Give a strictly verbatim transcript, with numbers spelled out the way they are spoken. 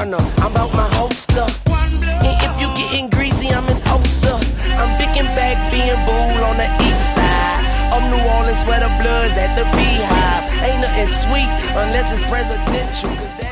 Ghana, I'm about my holster. And if you getting greasy, I'm in Osa. I'm big and back being bull on the east side of New Orleans where the blood's at the beehive. Ain't nothing sweet unless it's presidential.